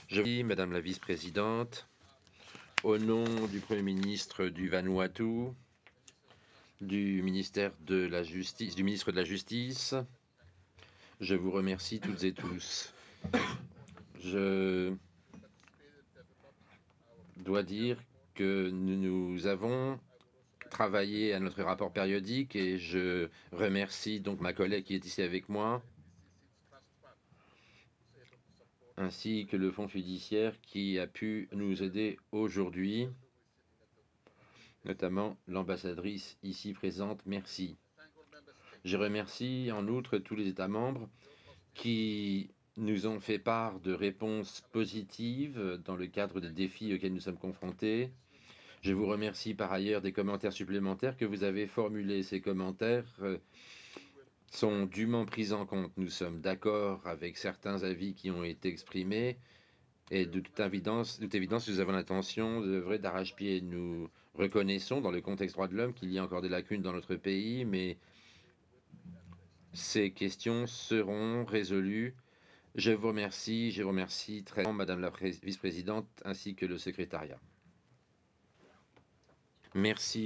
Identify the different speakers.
Speaker 1: Je vous remercie, Madame la vice-présidente, au nom du Premier ministre du Vanuatu, du ministère de la Justice, du ministre de la Justice. Je vous remercie toutes et tous. Je dois dire que nous avons travaillé à notre rapport périodique et je remercie donc ma collègue qui est ici avec moi, ainsi que le fonds fiduciaire qui a pu nous aider aujourd'hui, notamment l'ambassadrice ici présente. Merci. Je remercie en outre tous les États membres qui nous ont fait part de réponses positives dans le cadre des défis auxquels nous sommes confrontés. Je vous remercie par ailleurs des commentaires supplémentaires que vous avez formulés. Ces commentaires sont dûment pris en compte. Nous sommes d'accord avec certains avis qui ont été exprimés et de toute évidence, nous avons l'intention d'œuvrer d'arrache-pied. Nous reconnaissons dans le contexte droit de l'homme qu'il y a encore des lacunes dans notre pays, mais ces questions seront résolues. Je vous remercie très Madame la vice-présidente ainsi que le secrétariat. Merci.